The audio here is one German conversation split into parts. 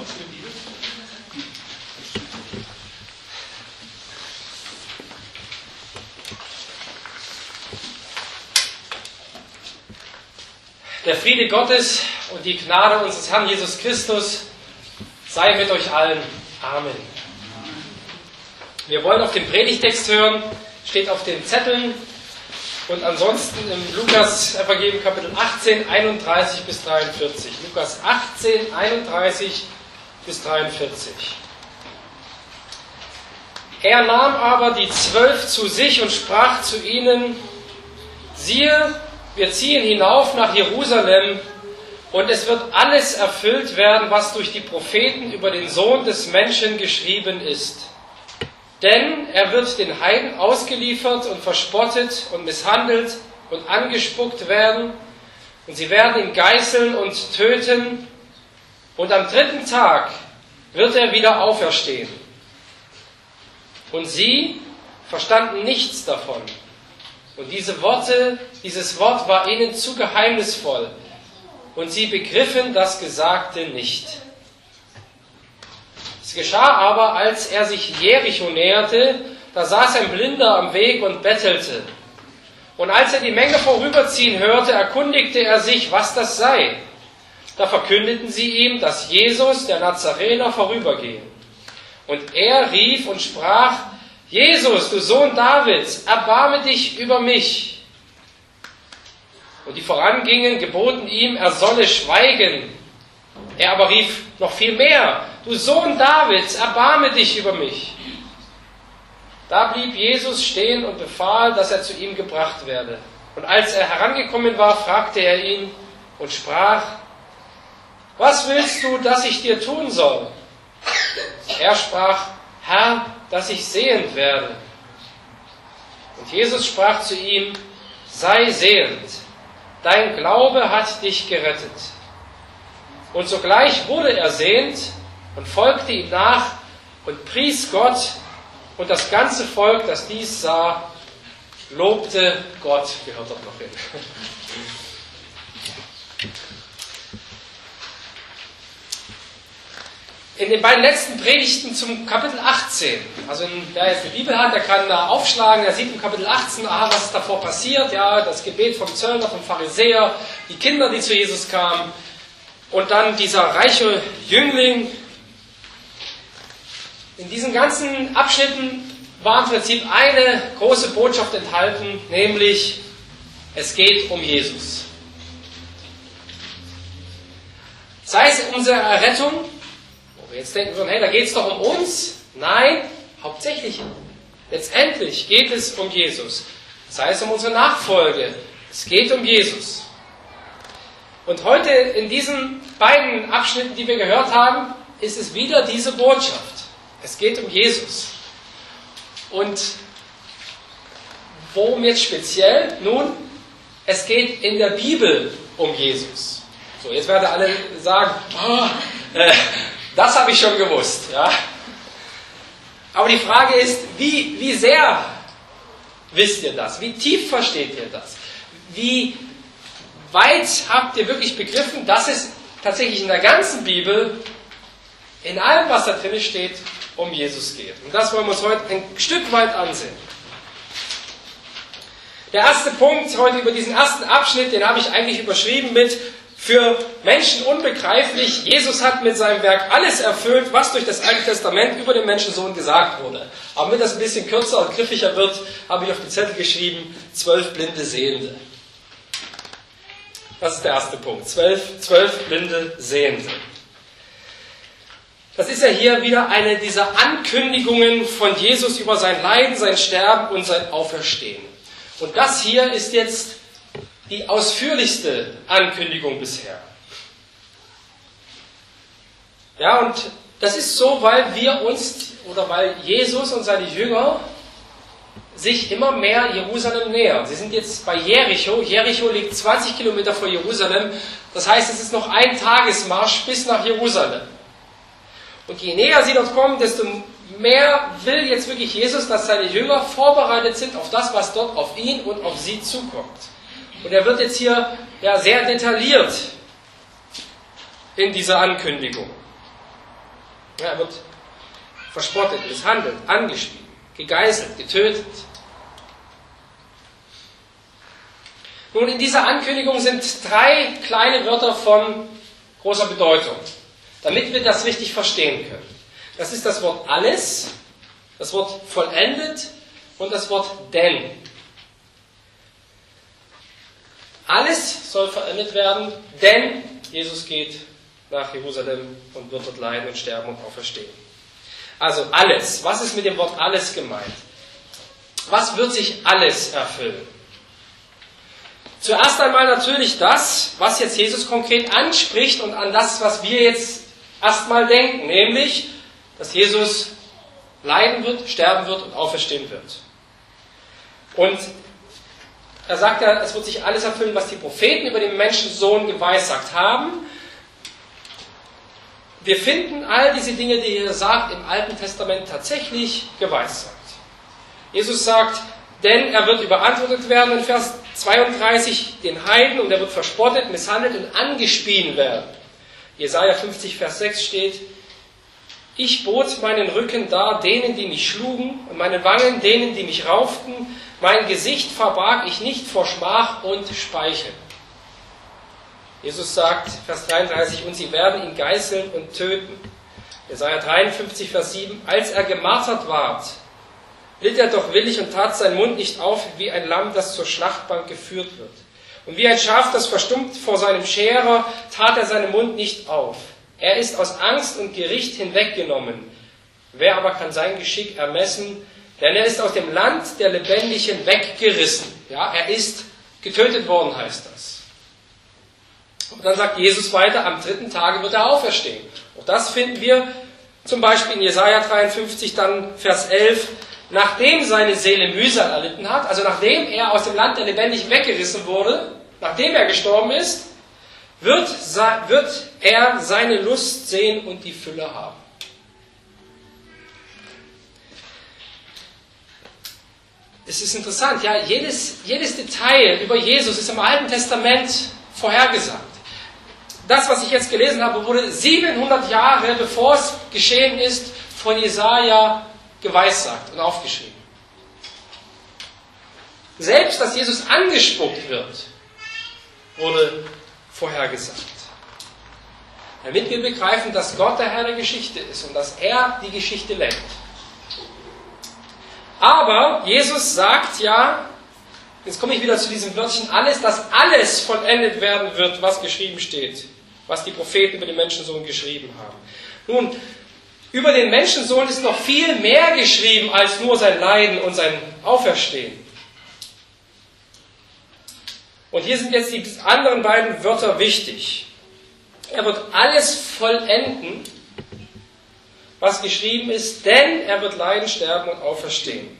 Der Friede Gottes und die Gnade unseres Herrn Jesus Christus sei mit euch allen. Amen. Wir wollen auf den Predigtext hören, steht auf den Zetteln und ansonsten im Lukas-Evangelium Kapitel 18, 31 bis 43. Lukas 18, 31 bis 43. Er nahm aber die 12 zu sich und sprach zu ihnen: Siehe, wir ziehen hinauf nach Jerusalem, und es wird alles erfüllt werden, was durch die Propheten über den Sohn des Menschen geschrieben ist. Denn er wird den Heiden ausgeliefert und verspottet und misshandelt und angespuckt werden, und sie werden ihn geißeln und töten, und am 3. Tag wird er wieder auferstehen. Und sie verstanden nichts davon. Und dieses Wort war ihnen zu geheimnisvoll, und sie begriffen das Gesagte nicht. Es geschah aber, als er sich Jericho näherte, da saß ein Blinder am Weg und bettelte. Und als er die Menge vorüberziehen hörte, erkundigte er sich, was das sei. Da verkündeten sie ihm, dass Jesus, der Nazarener, vorübergehe. Und er rief und sprach: Jesus, du Sohn Davids, erbarme dich über mich. Und die vorangingen, geboten ihm, er solle schweigen. Er aber rief noch viel mehr: Du Sohn Davids, erbarme dich über mich. Da blieb Jesus stehen und befahl, dass er zu ihm gebracht werde. Und als er herangekommen war, fragte er ihn und sprach: Was willst du, dass ich dir tun soll? Er sprach: Herr, dass ich sehend werde. Und Jesus sprach zu ihm: Sei sehend, dein Glaube hat dich gerettet. Und sogleich wurde er sehend und folgte ihm nach und pries Gott, und das ganze Volk, das dies sah, lobte Gott. Gehört dort noch hin. In den beiden letzten Predigten zum Kapitel 18, also wer jetzt eine Bibel hat, der kann da aufschlagen, der sieht im Kapitel 18, was ist davor passiert, ja, das Gebet vom Zöllner, vom Pharisäer, die Kinder, die zu Jesus kamen, und dann dieser reiche Jüngling. In diesen ganzen Abschnitten war im Prinzip eine große Botschaft enthalten, nämlich: Es geht um Jesus. Sei es unsere Errettung, wo wir jetzt denken würden, hey, da geht es doch um uns. Nein, hauptsächlich, letztendlich geht es um Jesus. Sei es um unsere Nachfolge, es geht um Jesus. Und heute in diesen beiden Abschnitten, die wir gehört haben, ist es wieder diese Botschaft. Es geht um Jesus. Und worum jetzt speziell? Nun, es geht in der Bibel um Jesus. So, jetzt werden alle sagen, das habe ich schon gewusst. Ja? Aber die Frage ist, wie sehr wisst ihr das? Wie tief versteht ihr das? Wie weit habt ihr wirklich begriffen, dass es tatsächlich in der ganzen Bibel, in allem, was da drin steht, um Jesus geht? Und das wollen wir uns heute ein Stück weit ansehen. Der erste Punkt heute über diesen ersten Abschnitt, den habe ich eigentlich überschrieben mit: Für Menschen unbegreiflich, Jesus hat mit seinem Werk alles erfüllt, was durch das Alte Testament über den Menschensohn gesagt wurde. Aber damit das ein bisschen kürzer und griffiger wird, habe ich auf den Zettel geschrieben: 12 blinde Sehende. Das ist der erste Punkt. 12 blinde Sehende. Das ist ja hier wieder eine dieser Ankündigungen von Jesus über sein Leiden, sein Sterben und sein Auferstehen. Und das hier ist jetzt die ausführlichste Ankündigung bisher. Ja, und das ist so, weil weil Jesus und seine Jünger sich immer mehr Jerusalem nähern. Sie sind jetzt bei Jericho. Jericho liegt 20 Kilometer vor Jerusalem. Das heißt, es ist noch ein Tagesmarsch bis nach Jerusalem. Und je näher sie dort kommen, desto mehr will jetzt wirklich Jesus, dass seine Jünger vorbereitet sind auf das, was dort auf ihn und auf sie zukommt. Und er wird jetzt hier sehr detailliert in dieser Ankündigung. Ja, er wird verspottet, misshandelt, angespielt, gegeißelt, getötet. Nun, in dieser Ankündigung sind 3 kleine Wörter von großer Bedeutung, damit wir das richtig verstehen können. Das ist das Wort alles, das Wort vollendet und das Wort denn. Alles soll vollendet werden, denn Jesus geht nach Jerusalem und wird dort leiden und sterben und auferstehen. Also alles. Was ist mit dem Wort alles gemeint? Was wird sich alles erfüllen? Zuerst einmal natürlich das, was jetzt Jesus konkret anspricht und an das, was wir jetzt erstmal denken, nämlich, dass Jesus leiden wird, sterben wird und auferstehen wird. Und er sagt ja, es wird sich alles erfüllen, was die Propheten über den Menschensohn geweissagt haben. Wir finden all diese Dinge, die er sagt, im Alten Testament tatsächlich geweissagt. Jesus sagt, denn er wird überantwortet werden in Vers 32 den Heiden und er wird verspottet, misshandelt und angespien werden. Jesaja 50, Vers 6 steht, ich bot meinen Rücken dar denen, die mich schlugen, und meine Wangen denen, die mich rauften. Mein Gesicht verbarg ich nicht vor Schmach und Speichel. Jesus sagt, Vers 33, und sie werden ihn geißeln und töten. Jesaja 53, Vers 7, als er gemartert ward, litt er doch willig und tat seinen Mund nicht auf, wie ein Lamm, das zur Schlachtbank geführt wird. Und wie ein Schaf, das verstummt vor seinem Scherer, tat er seinen Mund nicht auf. Er ist aus Angst und Gericht hinweggenommen. Wer aber kann sein Geschick ermessen? Denn er ist aus dem Land der Lebendigen weggerissen. Ja, er ist getötet worden, heißt das. Und dann sagt Jesus weiter, am 3. Tage wird er auferstehen. Auch das finden wir zum Beispiel in Jesaja 53, dann Vers 11. Nachdem seine Seele Mühsal erlitten hat, also nachdem er aus dem Land der Lebendigen weggerissen wurde, nachdem er gestorben ist, wird er seine Lust sehen und die Fülle haben. Es ist interessant, ja, jedes Detail über Jesus ist im Alten Testament vorhergesagt. Das, was ich jetzt gelesen habe, wurde 700 Jahre, bevor es geschehen ist, von Jesaja geweissagt und aufgeschrieben. Selbst, dass Jesus angespuckt wird, wurde vorhergesagt. Damit wir begreifen, dass Gott der Herr der Geschichte ist und dass er die Geschichte lenkt. Aber Jesus sagt ja, jetzt komme ich wieder zu diesem Wörtchen alles, dass alles vollendet werden wird, was geschrieben steht, was die Propheten über den Menschensohn geschrieben haben. Nun, über den Menschensohn ist noch viel mehr geschrieben als nur sein Leiden und sein Auferstehen. Und hier sind jetzt die anderen beiden Wörter wichtig. Er wird alles vollenden, was geschrieben ist, denn er wird leiden, sterben und auferstehen.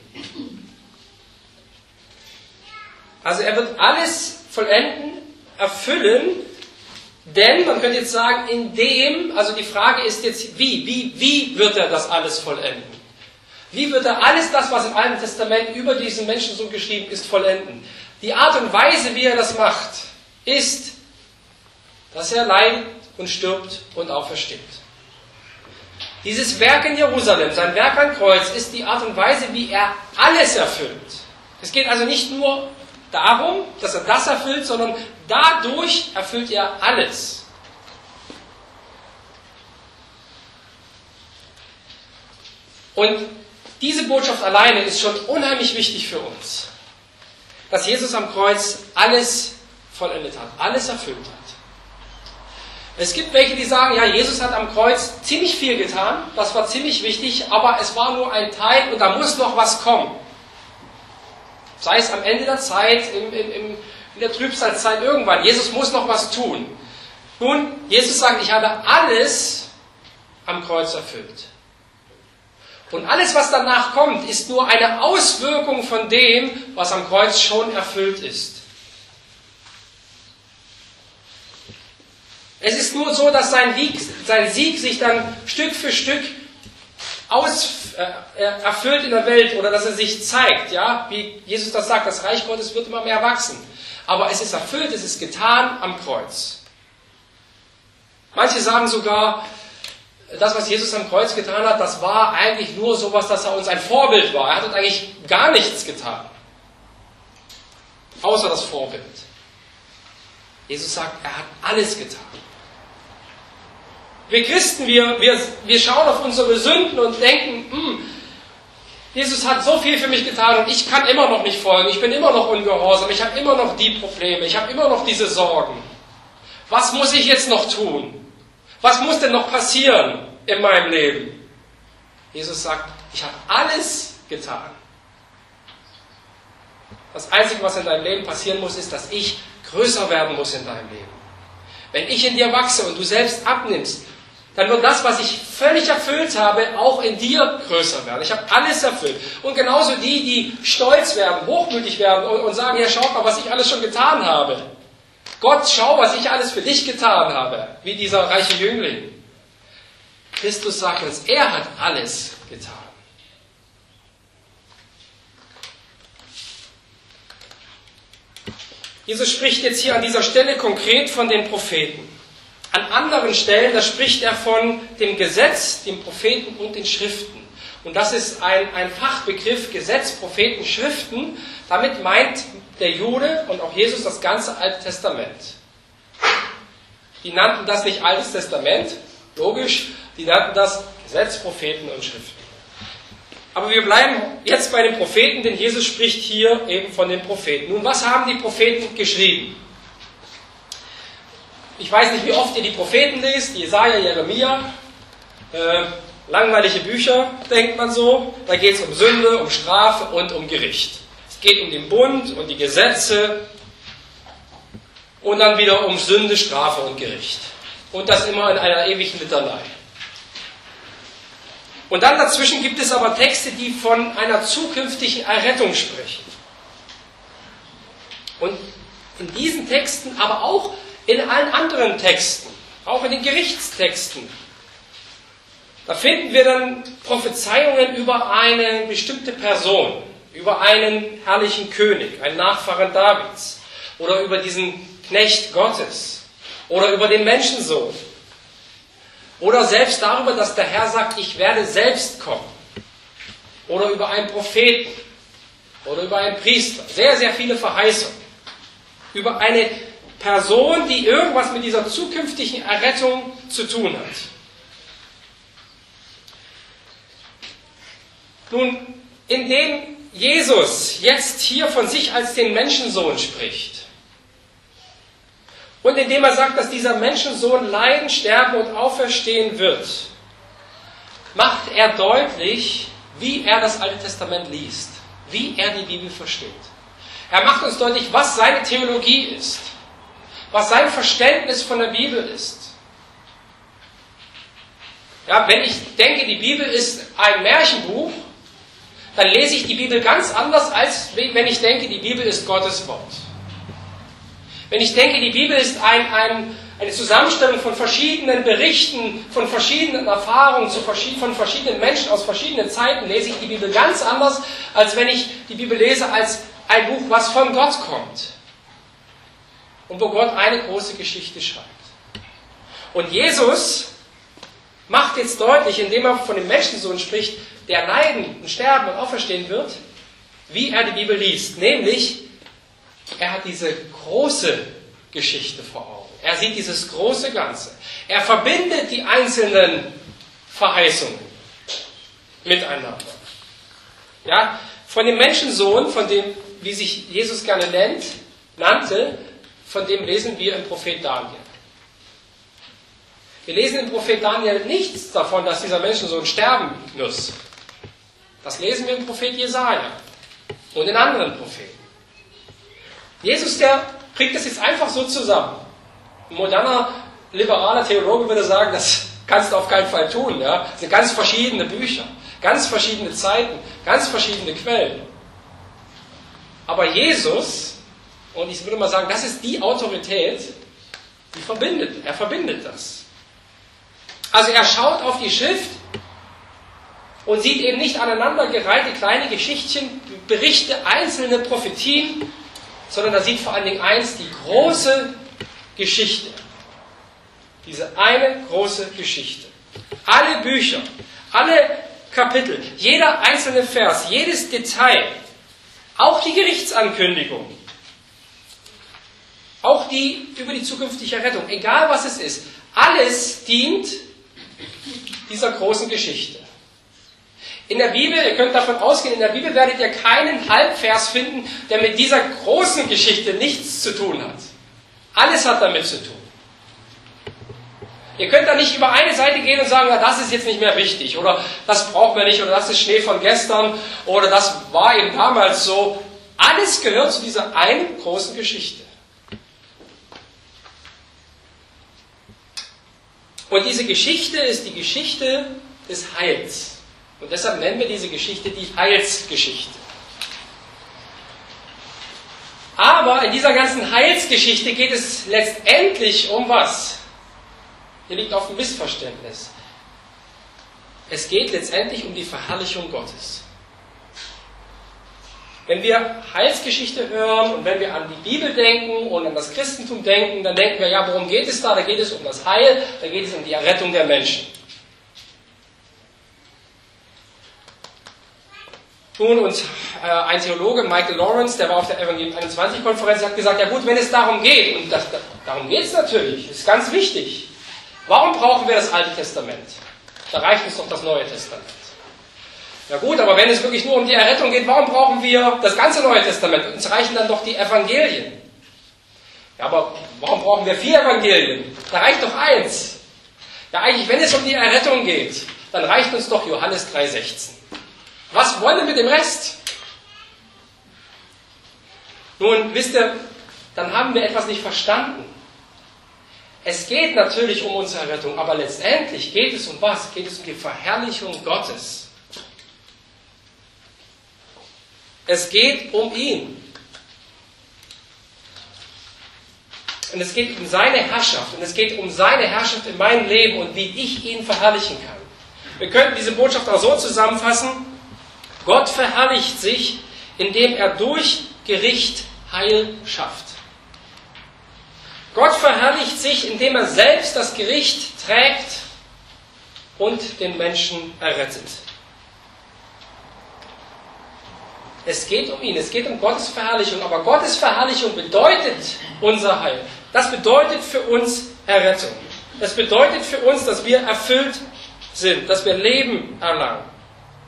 Also er wird alles vollenden, erfüllen, denn, man könnte jetzt sagen, also die Frage ist jetzt, wie wird er das alles vollenden? Wie wird er alles das, was im Alten Testament über diesen Menschen so geschrieben ist, vollenden? Die Art und Weise, wie er das macht, ist, dass er leidet und stirbt und aufersteht. Dieses Werk in Jerusalem, sein Werk am Kreuz, ist die Art und Weise, wie er alles erfüllt. Es geht also nicht nur darum, dass er das erfüllt, sondern dadurch erfüllt er alles. Und diese Botschaft alleine ist schon unheimlich wichtig für uns. Dass Jesus am Kreuz alles vollendet hat, alles erfüllt hat. Es gibt welche, die sagen, ja, Jesus hat am Kreuz ziemlich viel getan, das war ziemlich wichtig, aber es war nur ein Teil und da muss noch was kommen. Sei es am Ende der Zeit, in der Trübsalzeit, irgendwann. Jesus muss noch was tun. Nun, Jesus sagt, ich habe alles am Kreuz erfüllt. Und alles, was danach kommt, ist nur eine Auswirkung von dem, was am Kreuz schon erfüllt ist. Es ist nur so, dass sein Sieg sich dann Stück für Stück erfüllt in der Welt oder dass er sich zeigt. Ja? Wie Jesus das sagt, das Reich Gottes wird immer mehr wachsen. Aber es ist erfüllt, es ist getan am Kreuz. Manche sagen sogar, das, was Jesus am Kreuz getan hat, das war eigentlich nur sowas, dass er uns ein Vorbild war. Er hat uns eigentlich gar nichts getan. Außer das Vorbild. Jesus sagt, er hat alles getan. Wir Christen, wir schauen auf unsere Sünden und denken, Jesus hat so viel für mich getan und ich kann immer noch nicht folgen, ich bin immer noch ungehorsam, ich habe immer noch die Probleme, ich habe immer noch diese Sorgen. Was muss ich jetzt noch tun? Was muss denn noch passieren in meinem Leben? Jesus sagt, ich habe alles getan. Das Einzige, was in deinem Leben passieren muss, ist, dass ich größer werden muss in deinem Leben. Wenn ich in dir wachse und du selbst abnimmst, dann wird das, was ich völlig erfüllt habe, auch in dir größer werden. Ich habe alles erfüllt. Und genauso die stolz werden, hochmütig werden und sagen, ja, schaut mal, was ich alles schon getan habe. Gott, schau, was ich alles für dich getan habe, wie dieser reiche Jüngling. Christus sagt uns, er hat alles getan. Jesus spricht jetzt hier an dieser Stelle konkret von den Propheten. An anderen Stellen, da spricht er von dem Gesetz, den Propheten und den Schriften. Und das ist ein Fachbegriff, Gesetz, Propheten, Schriften. Damit meint der Jude und auch Jesus das ganze Alte Testament. Die nannten das nicht Altes Testament, logisch, die nannten das Gesetz, Propheten und Schriften. Aber wir bleiben jetzt bei den Propheten, denn Jesus spricht hier eben von den Propheten. Nun, was haben die Propheten geschrieben? Ich weiß nicht, wie oft ihr die Propheten lest, Jesaja, Jeremia, langweilige Bücher, denkt man so. Da geht es um Sünde, um Strafe und um Gericht. Es geht um den Bund und die Gesetze und dann wieder um Sünde, Strafe und Gericht. Und das immer in einer ewigen Litanei. Und dann dazwischen gibt es aber Texte, die von einer zukünftigen Errettung sprechen. Und in diesen Texten, aber auch in allen anderen Texten, auch in den Gerichtstexten, da finden wir dann Prophezeiungen über eine bestimmte Person, über einen herrlichen König, einen Nachfahren Davids, oder über diesen Knecht Gottes, oder über den Menschensohn. Oder selbst darüber, dass der Herr sagt, ich werde selbst kommen. Oder über einen Propheten. Oder über einen Priester. Sehr, sehr viele Verheißungen. Über eine Person, die irgendwas mit dieser zukünftigen Errettung zu tun hat. Nun, indem Jesus jetzt hier von sich als den Menschensohn spricht, und indem er sagt, dass dieser Menschensohn leiden, sterben und auferstehen wird, macht er deutlich, wie er das Alte Testament liest, wie er die Bibel versteht. Er macht uns deutlich, was seine Theologie ist, was sein Verständnis von der Bibel ist. Ja, wenn ich denke, die Bibel ist ein Märchenbuch, dann lese ich die Bibel ganz anders, als wenn ich denke, die Bibel ist Gottes Wort. Wenn ich denke, die Bibel ist eine Zusammenstellung von verschiedenen Berichten, von verschiedenen Erfahrungen, von verschiedenen Menschen aus verschiedenen Zeiten, lese ich die Bibel ganz anders, als wenn ich die Bibel lese als ein Buch, was von Gott kommt. Und wo Gott eine große Geschichte schreibt. Und Jesus macht jetzt deutlich, indem er von dem Menschensohn spricht, der leiden und sterben und auferstehen wird, wie er die Bibel liest. Nämlich, er hat diese große Geschichte vor Augen. Er sieht dieses große Ganze. Er verbindet die einzelnen Verheißungen miteinander. Ja, von dem Menschensohn, von dem, wie sich Jesus gerne nannte, von dem lesen wir im Prophet Daniel. Wir lesen im Prophet Daniel nichts davon, dass dieser Menschensohn sterben muss. Das lesen wir im Prophet Jesaja und in anderen Propheten. Jesus, der kriegt das jetzt einfach so zusammen. Ein moderner, liberaler Theologe würde sagen, das kannst du auf keinen Fall tun. Ja? Das sind ganz verschiedene Bücher, ganz verschiedene Zeiten, ganz verschiedene Quellen. Aber Jesus, und ich würde mal sagen, das ist die Autorität, die verbindet. Er verbindet das. Also er schaut auf die Schrift und sieht eben nicht aneinandergereihte kleine Geschichtchen, Berichte, einzelne Prophetien, sondern er sieht vor allen Dingen eins, die große Geschichte. Diese eine große Geschichte. Alle Bücher, alle Kapitel, jeder einzelne Vers, jedes Detail, auch die Gerichtsankündigung, auch die über die zukünftige Rettung, egal was es ist, alles dient dieser großen Geschichte. In der Bibel, ihr könnt davon ausgehen, in der Bibel werdet ihr keinen Halbvers finden, der mit dieser großen Geschichte nichts zu tun hat. Alles hat damit zu tun. Ihr könnt da nicht über eine Seite gehen und sagen, na, das ist jetzt nicht mehr wichtig, oder das brauchen wir nicht, oder das ist Schnee von gestern, oder das war eben damals so. Alles gehört zu dieser einen großen Geschichte. Und diese Geschichte ist die Geschichte des Heils. Und deshalb nennen wir diese Geschichte die Heilsgeschichte. Aber in dieser ganzen Heilsgeschichte geht es letztendlich um was? Hier liegt auf ein Missverständnis. Es geht letztendlich um die Verherrlichung Gottes. Wenn wir Heilsgeschichte hören und wenn wir an die Bibel denken und an das Christentum denken, dann denken wir, ja, worum geht es da? Da geht es um das Heil, da geht es um die Errettung der Menschen. Nun, und ein Theologe, Michael Lawrence, der war auf der Evangelium 21-Konferenz, hat gesagt, ja gut, wenn es darum geht, und darum geht es natürlich, ist ganz wichtig. Warum brauchen wir das Alte Testament? Da reicht uns doch das Neue Testament. Ja gut, aber wenn es wirklich nur um die Errettung geht, warum brauchen wir das ganze Neue Testament? Uns reichen dann doch die Evangelien. Ja, aber warum brauchen wir 4 Evangelien? Da reicht doch 1. Ja, eigentlich, wenn es um die Errettung geht, dann reicht uns doch Johannes 3,16. Was wollen wir mit dem Rest? Nun, wisst ihr, dann haben wir etwas nicht verstanden. Es geht natürlich um unsere Rettung, aber letztendlich geht es um was? Geht es um die Verherrlichung Gottes. Es geht um ihn. Und es geht um seine Herrschaft. Und es geht um seine Herrschaft in meinem Leben und wie ich ihn verherrlichen kann. Wir könnten diese Botschaft auch so zusammenfassen. Gott verherrlicht sich, indem er durch Gericht Heil schafft. Gott verherrlicht sich, indem er selbst das Gericht trägt und den Menschen errettet. Es geht um ihn, es geht um Gottes Verherrlichung, aber Gottes Verherrlichung bedeutet unser Heil. Das bedeutet für uns Errettung. Das bedeutet für uns, dass wir erfüllt sind, dass wir Leben erlangen.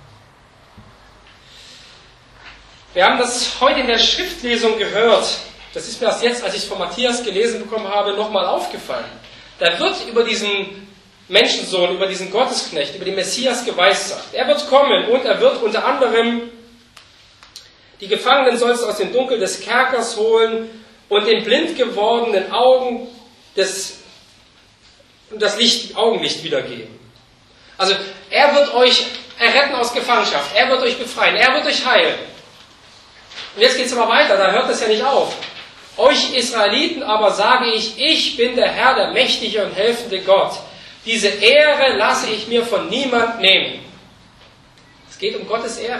Wir haben das heute in der Schriftlesung gehört. Das ist mir erst jetzt, als ich es von Matthias gelesen bekommen habe, nochmal aufgefallen. Da wird über diesen Menschensohn, über diesen Gottesknecht, über den Messias geweissagt. Er wird kommen und er wird unter anderem die Gefangenen sollst aus dem Dunkel des Kerkers holen und den blind gewordenen Augen das Augenlicht wiedergeben. Also er wird euch erretten aus Gefangenschaft, er wird euch befreien, er wird euch heilen. Und jetzt geht es aber weiter, da hört es ja nicht auf. Euch Israeliten aber sage ich, ich bin der Herr, der mächtige und helfende Gott. Diese Ehre lasse ich mir von niemand nehmen. Es geht um Gottes Ehre.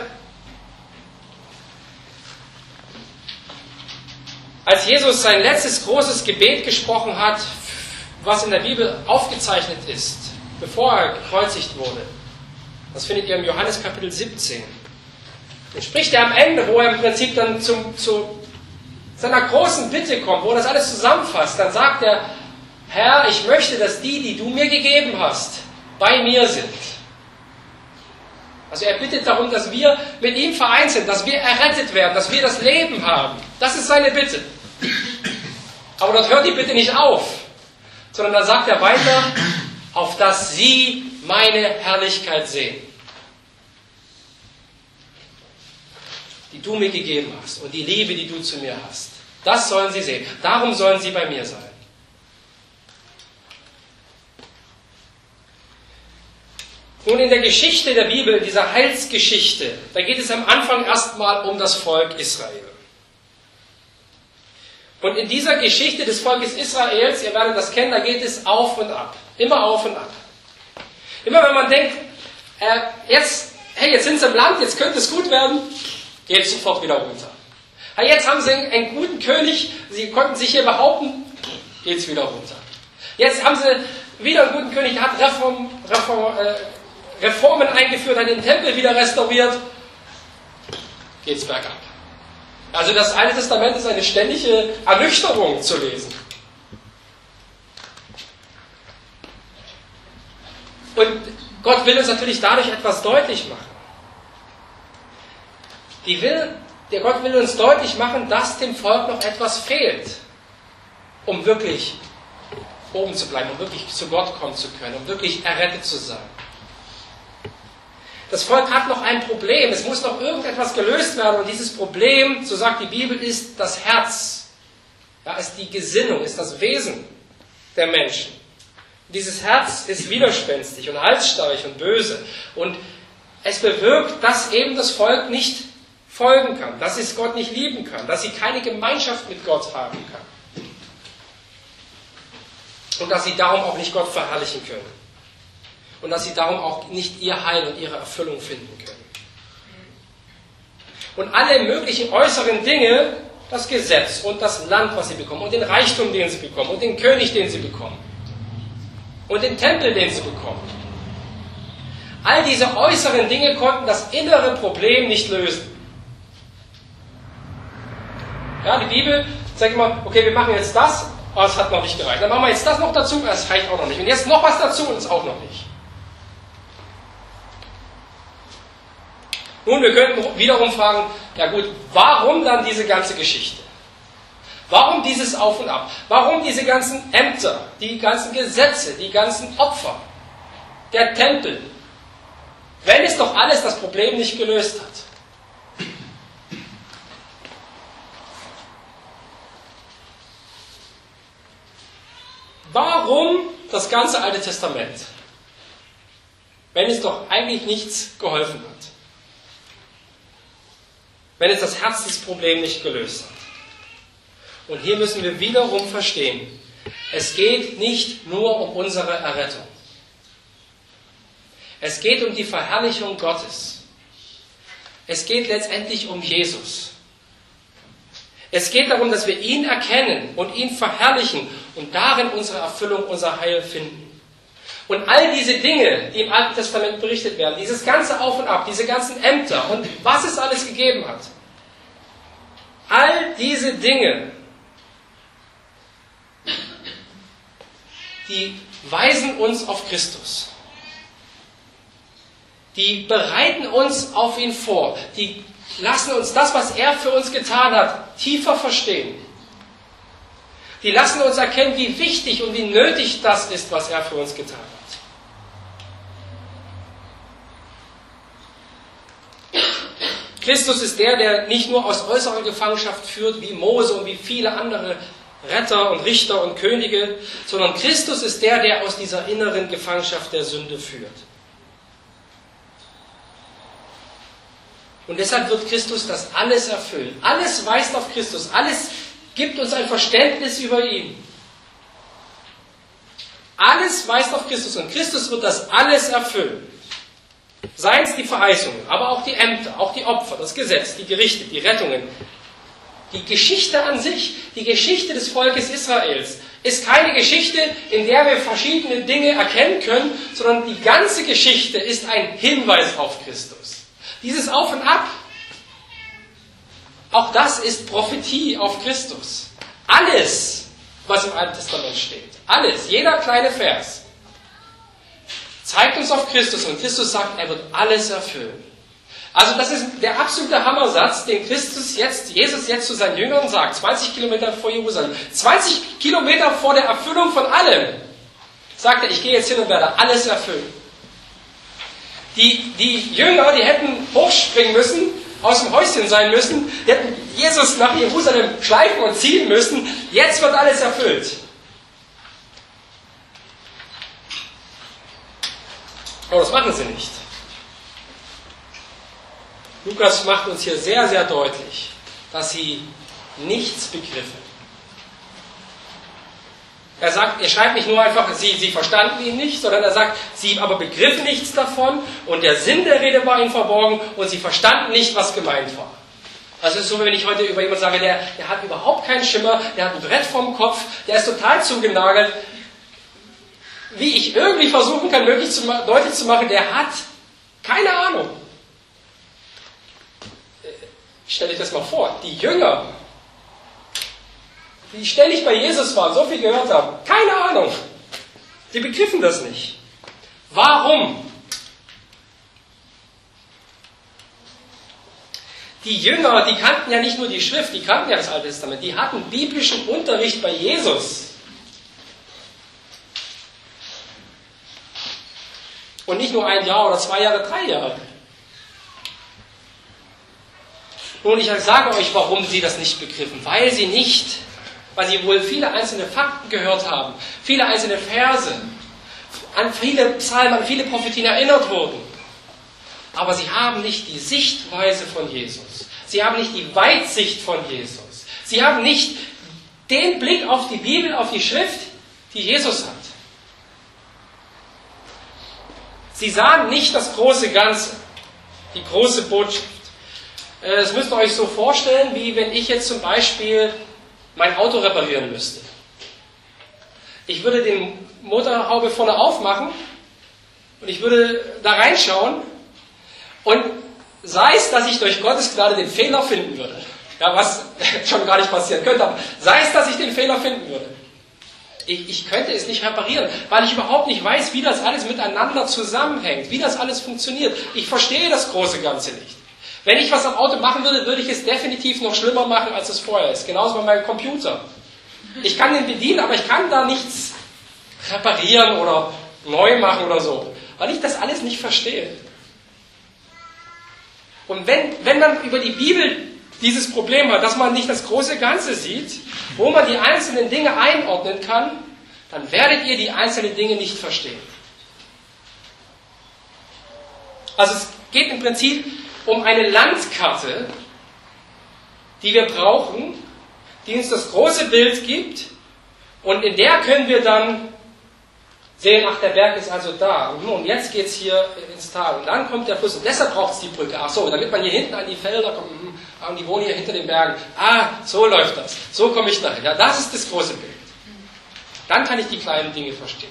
Als Jesus sein letztes großes Gebet gesprochen hat, was in der Bibel aufgezeichnet ist, bevor er gekreuzigt wurde, das findet ihr im Johannes Kapitel 17. Dann spricht er am Ende, wo er im Prinzip dann zu seiner großen Bitte kommt, wo er das alles zusammenfasst. Dann sagt er, Herr, ich möchte, dass die du mir gegeben hast, bei mir sind. Also er bittet darum, dass wir mit ihm vereint sind, dass wir errettet werden, dass wir das Leben haben. Das ist seine Bitte. Aber dort hört die Bitte nicht auf, sondern da sagt er weiter, auf dass sie meine Herrlichkeit sehen, die du mir gegeben hast und die Liebe, die du zu mir hast. Das sollen sie sehen. Darum sollen sie bei mir sein. Nun, in der Geschichte der Bibel, in dieser Heilsgeschichte, da geht es am Anfang erstmal um das Volk Israel. Und in dieser Geschichte des Volkes Israels, ihr werdet das kennen, da geht es auf und ab. Immer auf und ab. Immer wenn man denkt, jetzt sind sie im Land, jetzt könnte es gut werden, geht es sofort wieder runter. Jetzt haben sie einen guten König, sie konnten sich hier behaupten, geht es wieder runter. Jetzt haben sie wieder einen guten König, der hat Reformen eingeführt, hat den Tempel wieder restauriert, geht's bergab. Also das Alte Testament ist eine ständige Ernüchterung zu lesen. Und Gott will uns natürlich dadurch etwas deutlich machen. Gott will uns deutlich machen, dass dem Volk noch etwas fehlt, um wirklich oben zu bleiben, um wirklich zu Gott kommen zu können, um wirklich errettet zu sein. Das Volk hat noch ein Problem, es muss noch irgendetwas gelöst werden und dieses Problem, so sagt die Bibel, ist das Herz. Ja, ist die Gesinnung, ist das Wesen der Menschen. Und dieses Herz ist widerspenstig und halsstarrig und böse und es bewirkt, dass eben das Volk nicht folgen kann, dass es Gott nicht lieben kann, dass sie keine Gemeinschaft mit Gott haben kann und dass sie darum auch nicht Gott verherrlichen können. Und dass sie darum auch nicht ihr Heil und ihre Erfüllung finden können. Und alle möglichen äußeren Dinge, das Gesetz und das Land, was sie bekommen, und den Reichtum, den sie bekommen, und den König, den sie bekommen, und den Tempel, den sie bekommen. All diese äußeren Dinge konnten das innere Problem nicht lösen. Ja, die Bibel sagt immer, okay, wir machen jetzt das, aber es hat noch nicht gereicht. Dann machen wir jetzt das noch dazu, das reicht auch noch nicht. Und jetzt noch was dazu und es auch noch nicht. Nun, wir könnten wiederum fragen, ja gut, warum dann diese ganze Geschichte? Warum dieses Auf und Ab? Warum diese ganzen Ämter, die ganzen Gesetze, die ganzen Opfer, der Tempel? Wenn es doch alles das Problem nicht gelöst hat. Warum das ganze Alte Testament? Wenn es doch eigentlich nichts geholfen hat. Wenn es das Herzensproblem nicht gelöst hat. Und hier müssen wir wiederum verstehen, es geht nicht nur um unsere Errettung. Es geht um die Verherrlichung Gottes. Es geht letztendlich um Jesus. Es geht darum, dass wir ihn erkennen und ihn verherrlichen und darin unsere Erfüllung, unser Heil finden. Und all diese Dinge, die im Alten Testament berichtet werden, dieses ganze Auf und Ab, diese ganzen Ämter und was es alles gegeben hat, all diese Dinge, die weisen uns auf Christus. Die bereiten uns auf ihn vor. Die lassen uns das, was er für uns getan hat, tiefer verstehen. Die lassen uns erkennen, wie wichtig und wie nötig das ist, was er für uns getan hat. Christus ist der nicht nur aus äußerer Gefangenschaft führt, wie Mose und wie viele andere Retter und Richter und Könige, sondern Christus ist der aus dieser inneren Gefangenschaft der Sünde führt. Und deshalb wird Christus das alles erfüllen. Alles weist auf Christus, alles gibt uns ein Verständnis über ihn. Alles weist auf Christus und Christus wird das alles erfüllen. Seien es die Verheißungen, aber auch die Ämter, auch die Opfer, das Gesetz, die Gerichte, die Rettungen. Die Geschichte an sich, die Geschichte des Volkes Israels, ist keine Geschichte, in der wir verschiedene Dinge erkennen können, sondern die ganze Geschichte ist ein Hinweis auf Christus. Dieses Auf und Ab, auch das ist Prophetie auf Christus. Alles, was im Alten Testament steht, alles, jeder kleine Vers, zeigt uns auf Christus und Christus sagt, er wird alles erfüllen. Also das ist der absolute Hammersatz, den Jesus jetzt zu seinen Jüngern sagt, 20 Kilometer vor Jerusalem. 20 Kilometer vor der Erfüllung von allem, sagt er, ich gehe jetzt hin und werde alles erfüllen. Die Jünger, die hätten hochspringen müssen, aus dem Häuschen sein müssen, die hätten Jesus nach Jerusalem schleifen und ziehen müssen. Jetzt wird alles erfüllt. Aber das machen sie nicht. Lukas macht uns hier sehr, sehr deutlich, dass sie nichts begriffen. Er schreibt nicht nur einfach, sie verstanden ihn nicht, sondern er sagt, sie aber begriffen nichts davon und der Sinn der Rede war ihnen verborgen und sie verstanden nicht, was gemeint war. Also es ist so, wenn ich heute über jemanden sage, der hat überhaupt keinen Schimmer, der hat ein Brett vorm Kopf, der ist total zugenagelt. wie ich irgendwie versuchen kann, deutlich zu machen, der hat keine Ahnung. Stell dich das mal vor, die Jünger, die ständig bei Jesus waren, so viel gehört haben, keine Ahnung. Die begriffen das nicht. Warum? Die Jünger, die kannten ja nicht nur die Schrift, die kannten ja das Alte Testament, die hatten biblischen Unterricht bei Jesus. Und nicht nur 1 Jahr oder 2 Jahre, 3 Jahre. Nun, ich sage euch, warum sie das nicht begriffen. Weil sie wohl viele einzelne Fakten gehört haben, viele einzelne Verse, an viele Psalmen, an viele Prophetien erinnert wurden. Aber sie haben nicht die Sichtweise von Jesus. Sie haben nicht die Weitsicht von Jesus. Sie haben nicht den Blick auf die Bibel, auf die Schrift, die Jesus hat. Sie sahen nicht das große Ganze, die große Botschaft. Das müsst ihr euch so vorstellen, wie wenn ich jetzt zum Beispiel mein Auto reparieren müsste. Ich würde den Motorhaube vorne aufmachen und ich würde da reinschauen und sei es, dass ich durch Gottes Gnade den Fehler finden würde, ja, was schon gar nicht passieren könnte, aber sei es, dass ich den Fehler finden würde. Ich könnte es nicht reparieren, weil ich überhaupt nicht weiß, wie das alles miteinander zusammenhängt, wie das alles funktioniert. Ich verstehe das große Ganze nicht. Wenn ich was am Auto machen würde, würde ich es definitiv noch schlimmer machen, als es vorher ist. Genauso bei meinem Computer. Ich kann den bedienen, aber ich kann da nichts reparieren oder neu machen oder so, weil ich das alles nicht verstehe. Und wenn man über die Bibel dieses Problem hat, dass man nicht das große Ganze sieht, wo man die einzelnen Dinge einordnen kann, dann werdet ihr die einzelnen Dinge nicht verstehen. Also es geht im Prinzip um eine Landkarte, die wir brauchen, die uns das große Bild gibt, und in der können wir dann sehen, ach, der Berg ist also da, und jetzt geht es hier ins Tal, und dann kommt der Fluss, und deshalb braucht es die Brücke, ach so, damit man hier hinten an die Felder kommt, und die wohnen hier hinter den Bergen, so läuft das, so komme ich dahin, ja, das ist das große Bild. Dann kann ich die kleinen Dinge verstehen.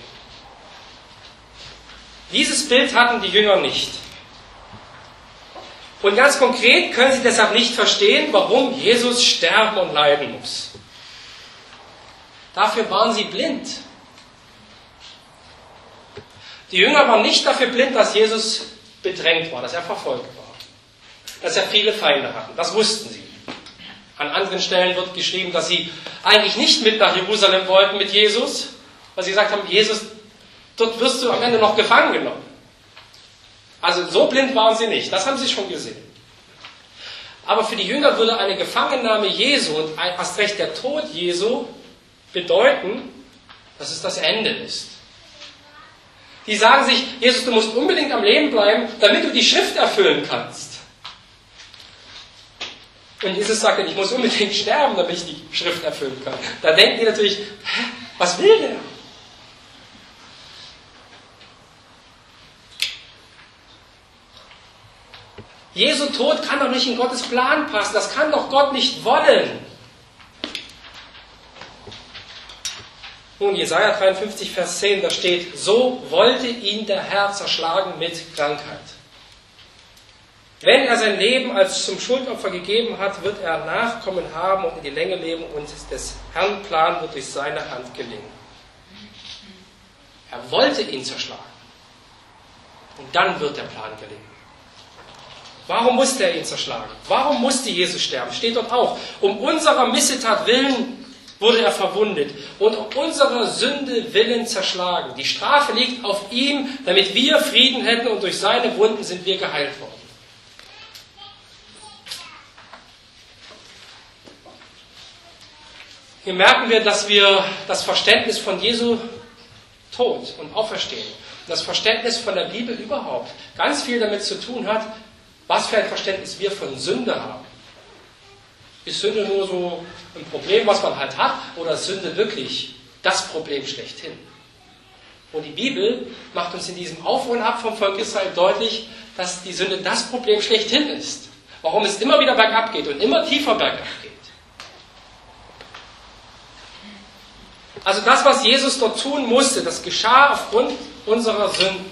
Dieses Bild hatten die Jünger nicht. Und ganz konkret können sie deshalb nicht verstehen, warum Jesus sterben und leiden muss. Dafür waren sie blind. Die Jünger waren nicht dafür blind, dass Jesus bedrängt war, dass er verfolgt war, dass er viele Feinde hatten. Das wussten sie. An anderen Stellen wird geschrieben, dass sie eigentlich nicht mit nach Jerusalem wollten mit Jesus, weil sie gesagt haben, Jesus, dort wirst du am Ende noch gefangen genommen. Also so blind waren sie nicht, das haben sie schon gesehen. Aber für die Jünger würde eine Gefangennahme Jesu und erst recht der Tod Jesu bedeuten, dass es das Ende ist. Die sagen sich, Jesus, du musst unbedingt am Leben bleiben, damit du die Schrift erfüllen kannst. Und Jesus sagt, ich muss unbedingt sterben, damit ich die Schrift erfüllen kann. Da denken die natürlich, was will der? Jesu Tod kann doch nicht in Gottes Plan passen. Das kann doch Gott nicht wollen. Nun, Jesaja 53, Vers 10, da steht, so wollte ihn der Herr zerschlagen mit Krankheit. Wenn er sein Leben als zum Schuldopfer gegeben hat, wird er Nachkommen haben und in die Länge leben, und des Herrn Plan wird durch seine Hand gelingen. Er wollte ihn zerschlagen. Und dann wird der Plan gelingen. Warum musste er ihn zerschlagen? Warum musste Jesus sterben? Steht dort auch. Um unserer Missetat willen wurde er verwundet und um unserer Sünde willen zerschlagen. Die Strafe liegt auf ihm, damit wir Frieden hätten, und durch seine Wunden sind wir geheilt worden. Hier merken wir, dass wir das Verständnis von Jesu Tod und Auferstehen, das Verständnis von der Bibel überhaupt, ganz viel damit zu tun hat, was für ein Verständnis wir von Sünde haben. Ist Sünde nur so ein Problem, was man halt hat, oder ist Sünde wirklich das Problem schlechthin? Und die Bibel macht uns in diesem Auf und Ab vom Volk Israel deutlich, dass die Sünde das Problem schlechthin ist. Warum es immer wieder bergab geht und immer tiefer bergab geht. Also das, was Jesus dort tun musste, das geschah aufgrund unserer Sünden.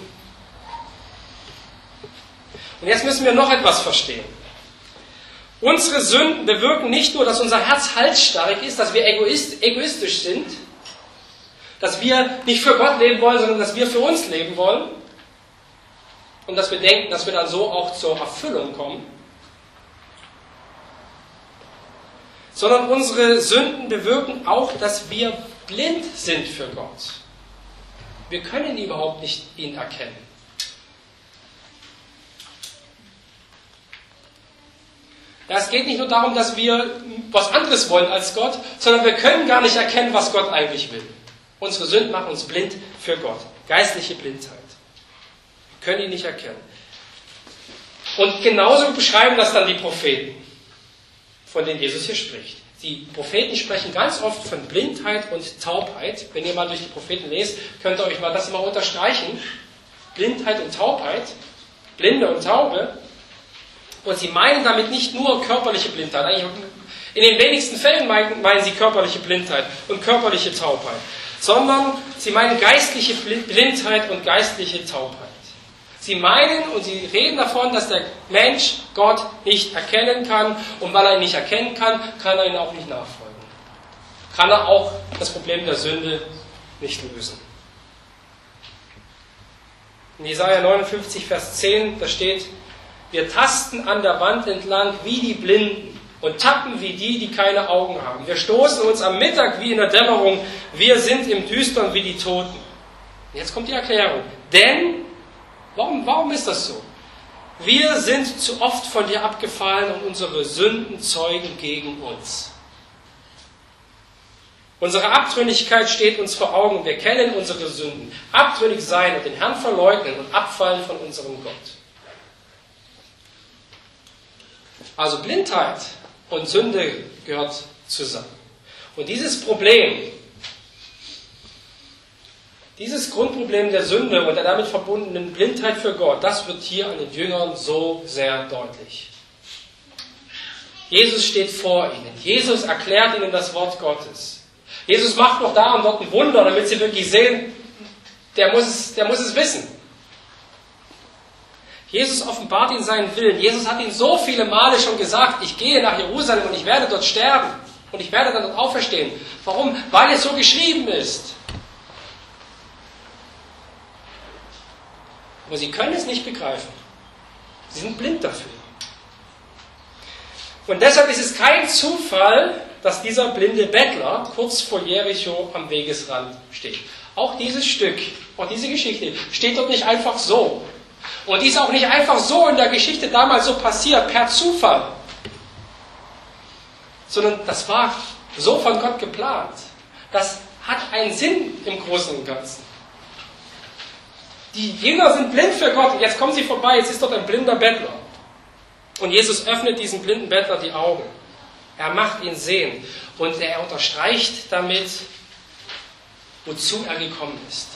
Und jetzt müssen wir noch etwas verstehen. Unsere Sünden bewirken nicht nur, dass unser Herz halsstarrig ist, dass wir egoistisch sind, dass wir nicht für Gott leben wollen, sondern dass wir für uns leben wollen und dass wir denken, dass wir dann so auch zur Erfüllung kommen. Sondern unsere Sünden bewirken auch, dass wir blind sind für Gott. Wir können überhaupt nicht ihn erkennen. Ja, es geht nicht nur darum, dass wir was anderes wollen als Gott, sondern wir können gar nicht erkennen, was Gott eigentlich will. Unsere Sünden machen uns blind für Gott. Geistliche Blindheit. Wir können ihn nicht erkennen. Und genauso beschreiben das dann die Propheten, von denen Jesus hier spricht. Die Propheten sprechen ganz oft von Blindheit und Taubheit. Wenn ihr mal durch die Propheten lest, könnt ihr euch mal das mal unterstreichen. Blindheit und Taubheit. Blinde und Taube. Und sie meinen damit nicht nur körperliche Blindheit. Eigentlich in den wenigsten Fällen meinen sie körperliche Blindheit und körperliche Taubheit. Sondern sie meinen geistliche Blindheit und geistliche Taubheit. Sie meinen und sie reden davon, dass der Mensch Gott nicht erkennen kann. Und weil er ihn nicht erkennen kann, kann er ihn auch nicht nachfolgen. Kann er auch das Problem der Sünde nicht lösen. In Jesaja 59, Vers 10, da steht: Wir tasten an der Wand entlang wie die Blinden und tappen wie die keine Augen haben. Wir stoßen uns am Mittag wie in der Dämmerung. Wir sind im Düstern wie die Toten. Und jetzt kommt die Erklärung. Denn, warum ist das so? Wir sind zu oft von dir abgefallen und unsere Sünden zeugen gegen uns. Unsere Abtrünnigkeit steht uns vor Augen und wir kennen unsere Sünden. Abtrünnig sein und den Herrn verleugnen und abfallen von unserem Gott. Also Blindheit und Sünde gehört zusammen. Und dieses Problem, dieses Grundproblem der Sünde und der damit verbundenen Blindheit für Gott, das wird hier an den Jüngern so sehr deutlich. Jesus steht vor ihnen. Jesus erklärt ihnen das Wort Gottes. Jesus macht noch da und dort ein Wunder, damit sie wirklich sehen, der muss es wissen. Jesus offenbart ihnen seinen Willen. Jesus hat ihnen so viele Male schon gesagt, ich gehe nach Jerusalem und ich werde dort sterben. Und ich werde dann dort auferstehen. Warum? Weil es so geschrieben ist. Aber sie können es nicht begreifen. Sie sind blind dafür. Und deshalb ist es kein Zufall, dass dieser blinde Bettler kurz vor Jericho am Wegesrand steht. Auch dieses Stück, auch diese Geschichte steht dort nicht einfach so. Und die ist auch nicht einfach so in der Geschichte damals so passiert, per Zufall. Sondern das war so von Gott geplant. Das hat einen Sinn im Großen und Ganzen. Die Jünger sind blind für Gott. Und jetzt kommen sie vorbei, jetzt ist dort ein blinder Bettler. Und Jesus öffnet diesem blinden Bettler die Augen. Er macht ihn sehen. Und er unterstreicht damit, wozu er gekommen ist.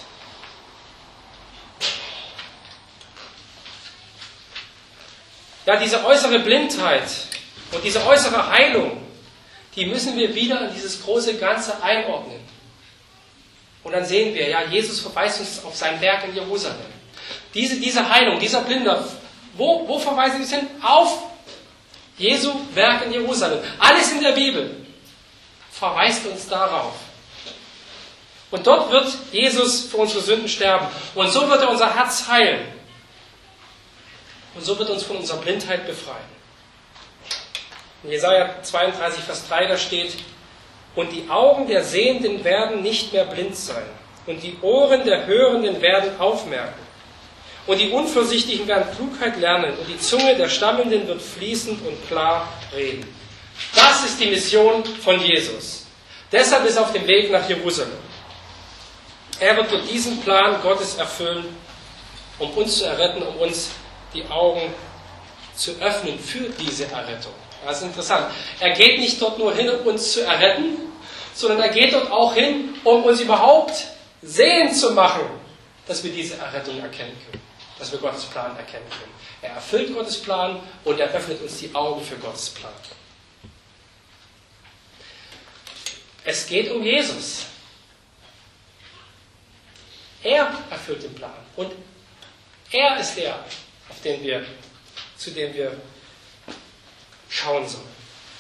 Ja, diese äußere Blindheit und diese äußere Heilung, die müssen wir wieder in dieses große Ganze einordnen. Und dann sehen wir, ja, Jesus verweist uns auf sein Werk in Jerusalem. Diese Heilung, dieser Blinder, wo verweisen wir hin? Auf Jesu Werk in Jerusalem. Alles in der Bibel verweist uns darauf. Und dort wird Jesus für unsere Sünden sterben. Und so wird er unser Herz heilen. Und so wird uns von unserer Blindheit befreien. In Jesaja 32, Vers 3, da steht: Und die Augen der Sehenden werden nicht mehr blind sein. Und die Ohren der Hörenden werden aufmerken. Und die Unvorsichtigen werden Klugheit lernen. Und die Zunge der Stammenden wird fließend und klar reden. Das ist die Mission von Jesus. Deshalb ist er auf dem Weg nach Jerusalem. Er wird durch diesen Plan Gottes erfüllen, um uns zu erretten, um uns die Augen zu öffnen für diese Errettung. Das ist interessant. Er geht nicht dort nur hin, um uns zu erretten, sondern er geht dort auch hin, um uns überhaupt sehen zu machen, dass wir diese Errettung erkennen können, dass wir Gottes Plan erkennen können. Er erfüllt Gottes Plan und er öffnet uns die Augen für Gottes Plan. Es geht um Jesus. Er erfüllt den Plan. Und er ist der, zu dem wir schauen sollen.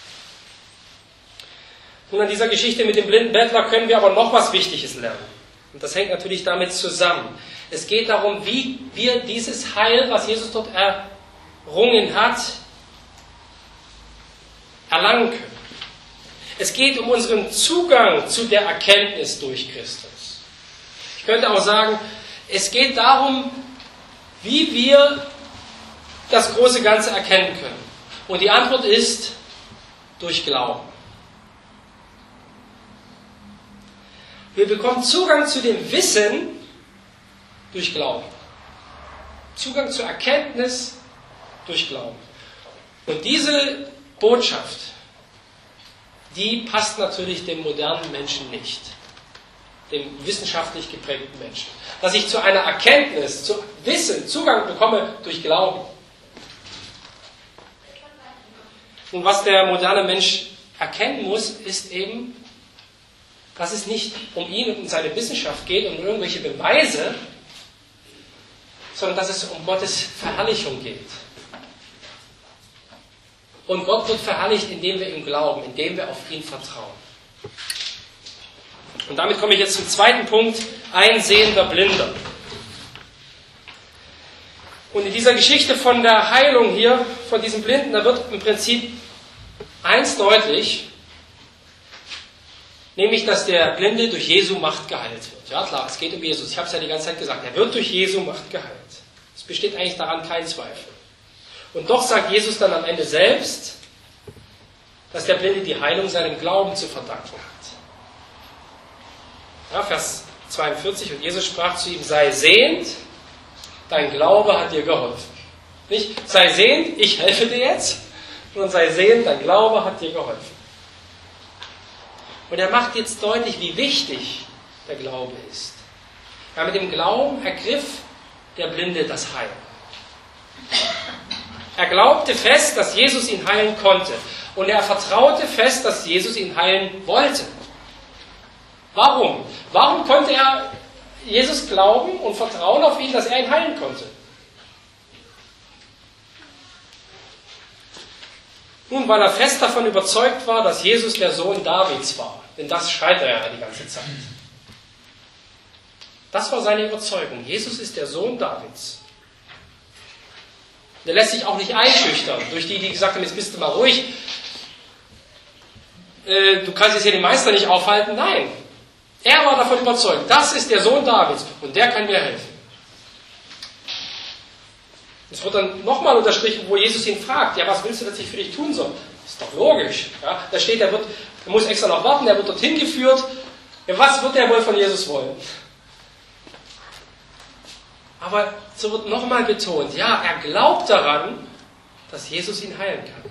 Nun, an dieser Geschichte mit dem blinden Bettler können wir aber noch was Wichtiges lernen. Und das hängt natürlich damit zusammen. Es geht darum, wie wir dieses Heil, was Jesus dort errungen hat, erlangen können. Es geht um unseren Zugang zu der Erkenntnis durch Christus. Ich könnte auch sagen, es geht darum, wie wir das große Ganze erkennen können. Und die Antwort ist durch Glauben. Wir bekommen Zugang zu dem Wissen durch Glauben. Zugang zur Erkenntnis durch Glauben. Und diese Botschaft, die passt natürlich dem modernen Menschen nicht. Dem wissenschaftlich geprägten Menschen. Dass ich zu einer Erkenntnis, zu Wissen, Zugang bekomme durch Glauben. Und was der moderne Mensch erkennen muss, ist eben, dass es nicht um ihn und um seine Wissenschaft geht, um irgendwelche Beweise, sondern dass es um Gottes Verherrlichung geht. Und Gott wird verherrlicht, indem wir ihm glauben, indem wir auf ihn vertrauen. Und damit komme ich jetzt zum zweiten Punkt, ein sehender Blinder. Und in dieser Geschichte von der Heilung hier, von diesem Blinden, da wird im Prinzip eins deutlich, nämlich, dass der Blinde durch Jesu Macht geheilt wird. Ja klar, es geht um Jesus. Ich habe es ja die ganze Zeit gesagt. Er wird durch Jesu Macht geheilt. Es besteht eigentlich daran kein Zweifel. Und doch sagt Jesus dann am Ende selbst, dass der Blinde die Heilung seinem Glauben zu verdanken hat. Ja, Vers 42, und Jesus sprach zu ihm, sei sehend, dein Glaube hat dir geholfen. Nicht, sei sehend, ich helfe dir jetzt, sondern sei sehend, dein Glaube hat dir geholfen. Und er macht jetzt deutlich, wie wichtig der Glaube ist. Ja, mit dem Glauben ergriff der Blinde das Heil. Er glaubte fest, dass Jesus ihn heilen konnte. Und er vertraute fest, dass Jesus ihn heilen wollte. Warum? Warum konnte er Jesus glauben und vertrauen auf ihn, dass er ihn heilen konnte? Nun, weil er fest davon überzeugt war, dass Jesus der Sohn Davids war. Denn das schreit er ja die ganze Zeit. Das war seine Überzeugung. Jesus ist der Sohn Davids. Der lässt sich auch nicht einschüchtern durch die gesagt haben, jetzt bist du mal ruhig. Du kannst jetzt hier den Meister nicht aufhalten. Nein. Er war davon überzeugt, das ist der Sohn Davids und der kann mir helfen. Es wird dann nochmal unterstrichen, wo Jesus ihn fragt, ja, was willst du, dass ich für dich tun soll? Das ist doch logisch. Ja? Da steht, er muss extra noch warten, er wird dorthin geführt. Ja, was wird er wohl von Jesus wollen? Aber so wird nochmal betont, ja, er glaubt daran, dass Jesus ihn heilen kann.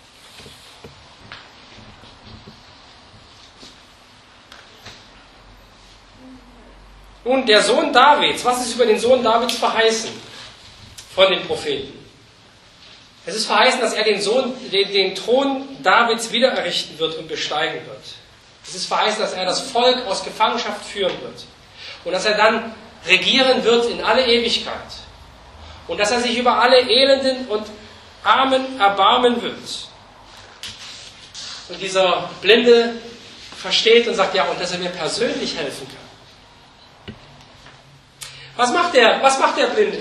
Nun, der Sohn Davids, was ist über den Sohn Davids verheißen von den Propheten? Es ist verheißen, dass er den Thron Davids wieder errichten wird und besteigen wird. Es ist verheißen, dass er das Volk aus Gefangenschaft führen wird. Und dass er dann regieren wird in alle Ewigkeit. Und dass er sich über alle Elenden und Armen erbarmen wird. Und dieser Blinde versteht und sagt, ja, und dass er mir persönlich helfen kann. Was macht der Blinde?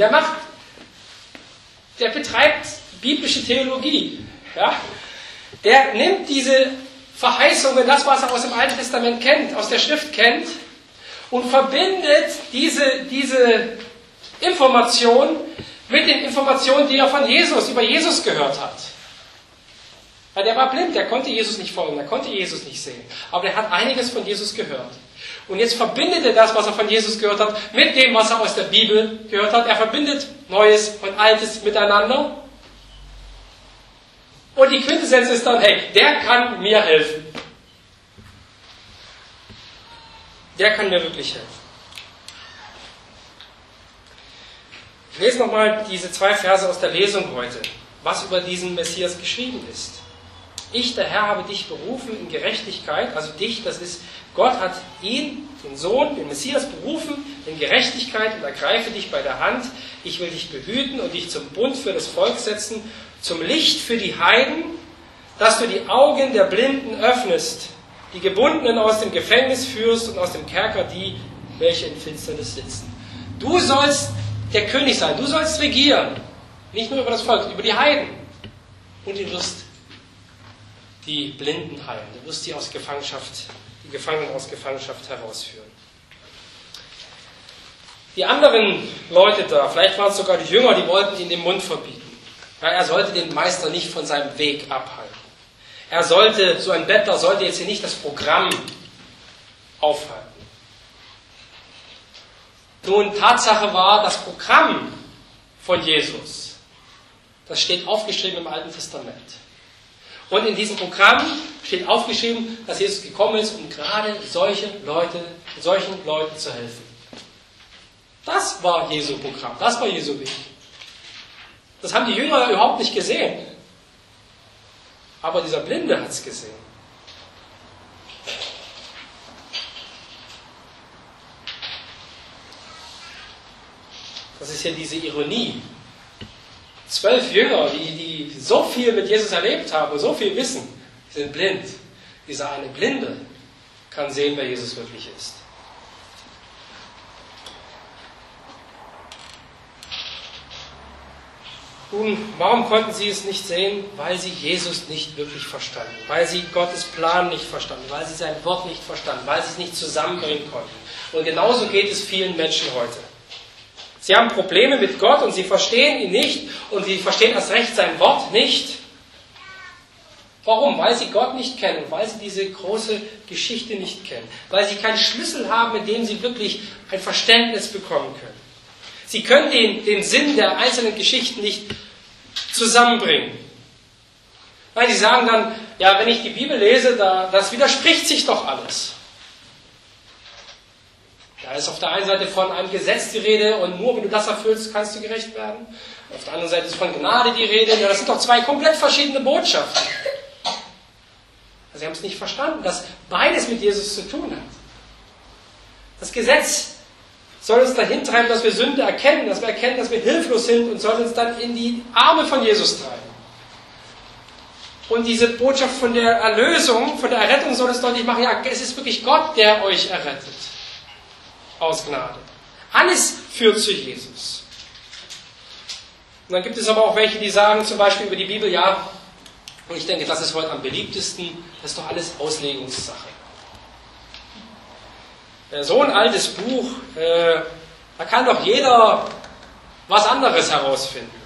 Der betreibt biblische Theologie. Ja? Der nimmt diese Verheißungen, das, was er aus dem Alten Testament kennt, aus der Schrift kennt, und verbindet diese Information mit den Informationen, die er von Jesus, über Jesus gehört hat. Weil der war blind, der konnte Jesus nicht folgen, der konnte Jesus nicht sehen. Aber er hat einiges von Jesus gehört. Und jetzt verbindet er das, was er von Jesus gehört hat, mit dem, was er aus der Bibel gehört hat. Er verbindet Neues und Altes miteinander. Und die Quintessenz ist dann, hey, der kann mir helfen. Der kann mir wirklich helfen. Ich lese nochmal diese 2 Verse aus der Lesung heute, was über diesen Messias geschrieben ist. Ich, der Herr, habe dich berufen in Gerechtigkeit, also dich, das ist, Gott hat ihn, den Sohn, den Messias berufen in Gerechtigkeit und ergreife dich bei der Hand. Ich will dich behüten und dich zum Bund für das Volk setzen, zum Licht für die Heiden, dass du die Augen der Blinden öffnest, die Gebundenen aus dem Gefängnis führst und aus dem Kerker die, welche in Finsternis sitzen. Du sollst der König sein, du sollst regieren, nicht nur über das Volk, über die Heiden. Und du wirst die Blinden heilen, du wirst die Gefangenen aus Gefangenschaft herausführen. Die anderen Leute da, vielleicht waren es sogar die Jünger, die wollten ihn den Mund verbieten. Ja, er sollte den Meister nicht von seinem Weg abhalten. So ein Bettler sollte jetzt hier nicht das Programm aufhalten. Nun, Tatsache war, das Programm von Jesus, das steht aufgeschrieben im Alten Testament. Und in diesem Programm steht aufgeschrieben, dass Jesus gekommen ist, um gerade solchen Leuten zu helfen. Das war Jesu Programm, das war Jesu Weg. Das haben die Jünger überhaupt nicht gesehen. Aber dieser Blinde hat es gesehen. Das ist ja diese Ironie. 12 Jünger, die so viel mit Jesus erlebt haben und so viel wissen, sind blind. Dieser eine Blinde kann sehen, wer Jesus wirklich ist. Nun, warum konnten sie es nicht sehen? Weil sie Jesus nicht wirklich verstanden, weil sie Gottes Plan nicht verstanden, weil sie sein Wort nicht verstanden, weil sie es nicht zusammenbringen konnten. Und genauso geht es vielen Menschen heute. Sie haben Probleme mit Gott und sie verstehen ihn nicht und sie verstehen erst recht sein Wort nicht. Warum? Weil sie Gott nicht kennen, weil sie diese große Geschichte nicht kennen, weil sie keinen Schlüssel haben, mit dem sie wirklich ein Verständnis bekommen können. Sie können den Sinn der einzelnen Geschichten nicht zusammenbringen. Weil sie sagen dann, ja, wenn ich die Bibel lese, das widerspricht sich doch alles. Da ist auf der einen Seite von einem Gesetz die Rede und nur wenn du das erfüllst, kannst du gerecht werden. Auf der anderen Seite ist von Gnade die Rede. Ja, das sind doch zwei komplett verschiedene Botschaften. Also sie haben es nicht verstanden, dass beides mit Jesus zu tun hat. Das Gesetz soll uns dahin treiben, dass wir Sünde erkennen, dass wir hilflos sind und soll uns dann in die Arme von Jesus treiben. Und diese Botschaft von der Erlösung, von der Errettung soll es deutlich machen, ja, es ist wirklich Gott, der euch errettet. Aus Gnade. Alles führt zu Jesus. Und dann gibt es aber auch welche, die sagen zum Beispiel über die Bibel, ja, und ich denke, das ist heute am beliebtesten, das ist doch alles Auslegungssache. So ein altes Buch, da kann doch jeder was anderes herausfinden.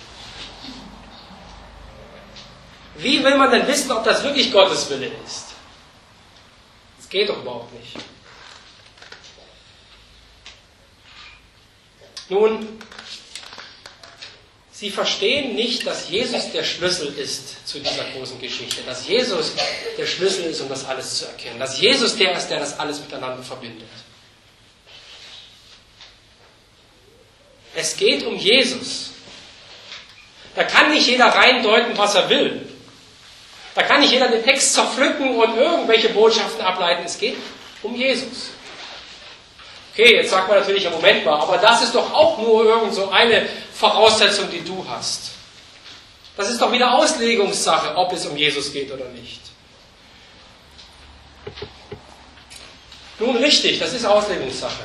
Wie will man denn wissen, ob das wirklich Gottes Wille ist? Das geht doch überhaupt nicht. Nun, sie verstehen nicht, dass Jesus der Schlüssel ist zu dieser großen Geschichte. Dass Jesus der Schlüssel ist, um das alles zu erkennen. Dass Jesus der ist, der das alles miteinander verbindet. Es geht um Jesus. Da kann nicht jeder reindeuten, was er will. Da kann nicht jeder den Text zerpflücken und irgendwelche Botschaften ableiten. Es geht um Jesus. Okay, jetzt sagt man natürlich, ja, Moment mal, aber das ist doch auch nur irgend so eine Voraussetzung, die du hast. Das ist doch wieder Auslegungssache, ob es um Jesus geht oder nicht. Nun richtig, das ist Auslegungssache.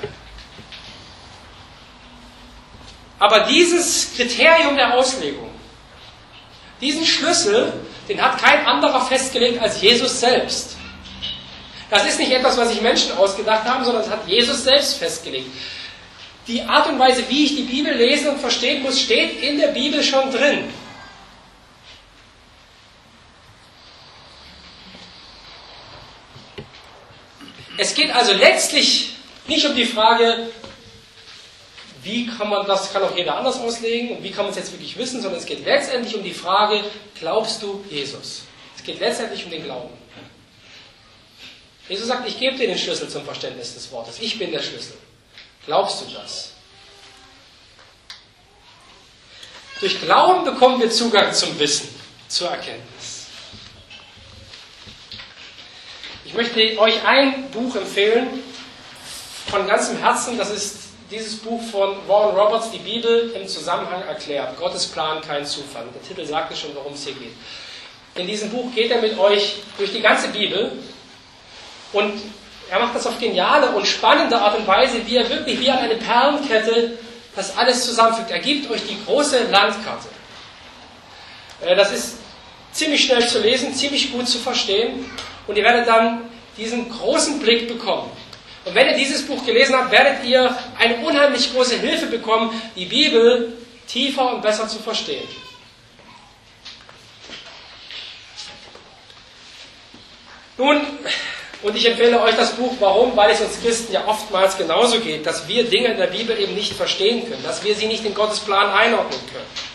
Aber dieses Kriterium der Auslegung, diesen Schlüssel, den hat kein anderer festgelegt als Jesus selbst. Das ist nicht etwas, was sich Menschen ausgedacht haben, sondern das hat Jesus selbst festgelegt. Die Art und Weise, wie ich die Bibel lesen und verstehen muss, steht in der Bibel schon drin. Es geht also letztlich nicht um die Frage, wie kann man das, kann auch jeder anders auslegen und wie kann man es jetzt wirklich wissen, sondern es geht letztendlich um die Frage, glaubst du Jesus? Es geht letztendlich um den Glauben. Jesus sagt, ich gebe dir den Schlüssel zum Verständnis des Wortes. Ich bin der Schlüssel. Glaubst du das? Durch Glauben bekommen wir Zugang zum Wissen, zur Erkenntnis. Ich möchte euch ein Buch empfehlen, von ganzem Herzen. Das ist dieses Buch von Warren Roberts, die Bibel im Zusammenhang erklärt. Gottes Plan, kein Zufall. Der Titel sagt es schon, worum es hier geht. In diesem Buch geht er mit euch durch die ganze Bibel und er macht das auf geniale und spannende Art und Weise, wie er wirklich wie an eine Perlenkette das alles zusammenfügt. Er gibt euch die große Landkarte. Das ist ziemlich schnell zu lesen, ziemlich gut zu verstehen und ihr werdet dann diesen großen Blick bekommen. Und wenn ihr dieses Buch gelesen habt, werdet ihr eine unheimlich große Hilfe bekommen, die Bibel tiefer und besser zu verstehen. Nun, und ich empfehle euch das Buch, warum? Weil es uns Christen ja oftmals genauso geht, dass wir Dinge in der Bibel eben nicht verstehen können, dass wir sie nicht in Gottes Plan einordnen können.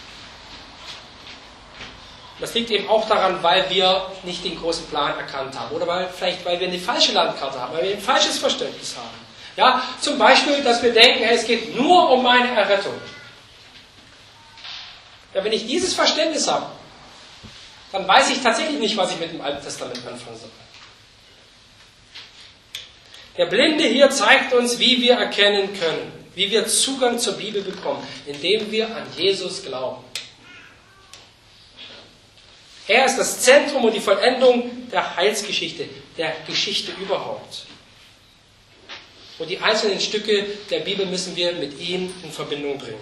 Das liegt eben auch daran, weil wir nicht den großen Plan erkannt haben oder weil wir eine falsche Landkarte haben, weil wir ein falsches Verständnis haben. Ja, zum Beispiel, dass wir denken, hey, es geht nur um meine Errettung. Ja, wenn ich dieses Verständnis habe, dann weiß ich tatsächlich nicht, was ich mit dem Alten Testament anfangen soll. Der Blinde hier zeigt uns, wie wir erkennen können, wie wir Zugang zur Bibel bekommen, indem wir an Jesus glauben. Er ist das Zentrum und die Vollendung der Heilsgeschichte, der Geschichte überhaupt. Und die einzelnen Stücke der Bibel müssen wir mit ihm in Verbindung bringen.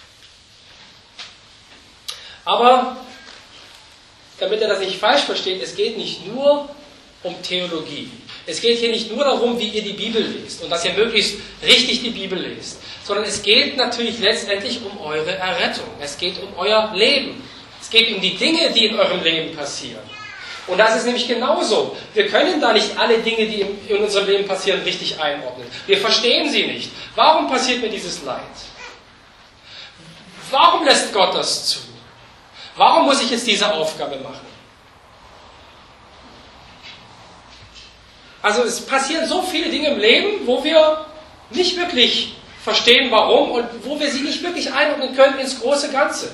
Aber, damit ihr das nicht falsch versteht, es geht nicht nur um Theologie. Es geht hier nicht nur darum, wie ihr die Bibel lest und dass ihr möglichst richtig die Bibel lest, sondern es geht natürlich letztendlich um eure Errettung. Es geht um euer Leben. Es geht um die Dinge, die in eurem Leben passieren. Und das ist nämlich genauso. Wir können da nicht alle Dinge, die in unserem Leben passieren, richtig einordnen. Wir verstehen sie nicht. Warum passiert mir dieses Leid? Warum lässt Gott das zu? Warum muss ich jetzt diese Aufgabe machen? Also es passieren so viele Dinge im Leben, wo wir nicht wirklich verstehen, warum und wo wir sie nicht wirklich einordnen können ins große Ganze.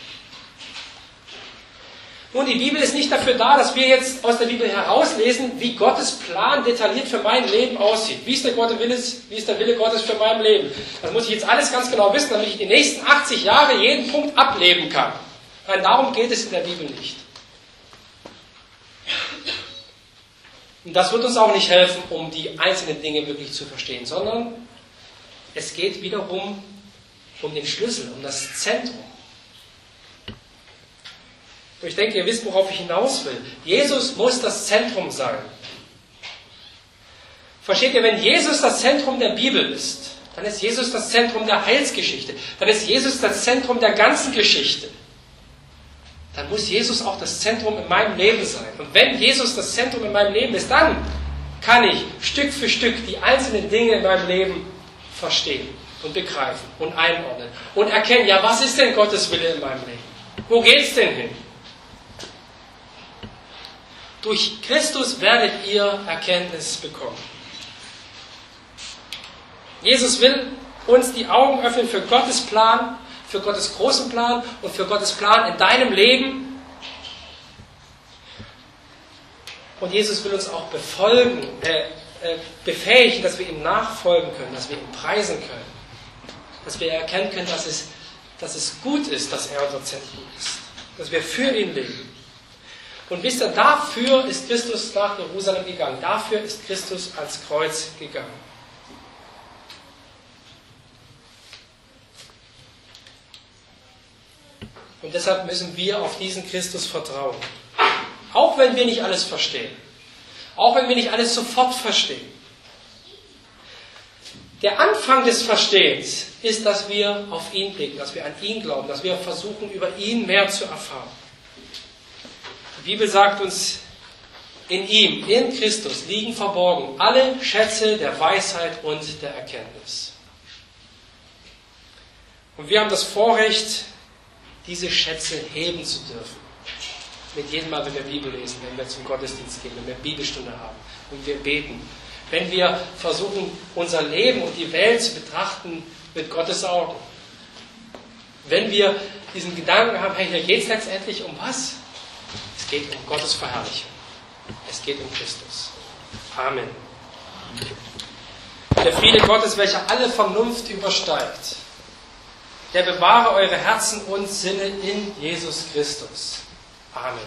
Nun, die Bibel ist nicht dafür da, dass wir jetzt aus der Bibel herauslesen, wie Gottes Plan detailliert für mein Leben aussieht. Wie ist der Wille Gottes für mein Leben? Das muss ich jetzt alles ganz genau wissen, damit ich die nächsten 80 Jahre jeden Punkt ableben kann. Nein, darum geht es in der Bibel nicht. Und das wird uns auch nicht helfen, um die einzelnen Dinge wirklich zu verstehen, sondern es geht wiederum um den Schlüssel, um das Zentrum. Und ich denke, ihr wisst, worauf ich hinaus will. Jesus muss das Zentrum sein. Versteht ihr, wenn Jesus das Zentrum der Bibel ist, dann ist Jesus das Zentrum der Heilsgeschichte. Dann ist Jesus das Zentrum der ganzen Geschichte. Dann muss Jesus auch das Zentrum in meinem Leben sein. Und wenn Jesus das Zentrum in meinem Leben ist, dann kann ich Stück für Stück die einzelnen Dinge in meinem Leben verstehen und begreifen und einordnen und erkennen, ja, was ist denn Gottes Wille in meinem Leben? Wo geht's denn hin? Durch Christus werdet ihr Erkenntnis bekommen. Jesus will uns die Augen öffnen für Gottes Plan, für Gottes großen Plan und für Gottes Plan in deinem Leben. Und Jesus will uns auch befähigen, dass wir ihm nachfolgen können, dass wir ihm preisen können, dass wir erkennen können, dass es gut ist, dass er unser Zentrum ist, dass wir für ihn leben. Und wisst ihr, dafür ist Christus nach Jerusalem gegangen. Dafür ist Christus ans Kreuz gegangen. Und deshalb müssen wir auf diesen Christus vertrauen. Auch wenn wir nicht alles verstehen. Auch wenn wir nicht alles sofort verstehen. Der Anfang des Verstehens ist, dass wir auf ihn blicken, dass wir an ihn glauben, dass wir versuchen, über ihn mehr zu erfahren. Die Bibel sagt uns, in ihm, in Christus, liegen verborgen alle Schätze der Weisheit und der Erkenntnis. Und wir haben das Vorrecht, diese Schätze heben zu dürfen. Mit jedem Mal, wenn wir Bibel lesen, wenn wir zum Gottesdienst gehen, wenn wir Bibelstunde haben, wenn wir beten. Wenn wir versuchen, unser Leben und die Welt zu betrachten mit Gottes Augen. Wenn wir diesen Gedanken haben, hey, hier geht es letztendlich um was? Es geht um Gottes Verherrlichung. Es geht um Christus. Amen. Der Friede Gottes, welcher alle Vernunft übersteigt, der bewahre eure Herzen und Sinne in Jesus Christus. Amen.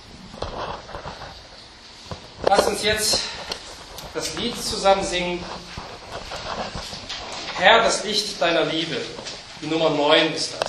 Lasst uns jetzt das Lied zusammen singen. Herr, das Licht deiner Liebe. Die Nummer 9 ist das.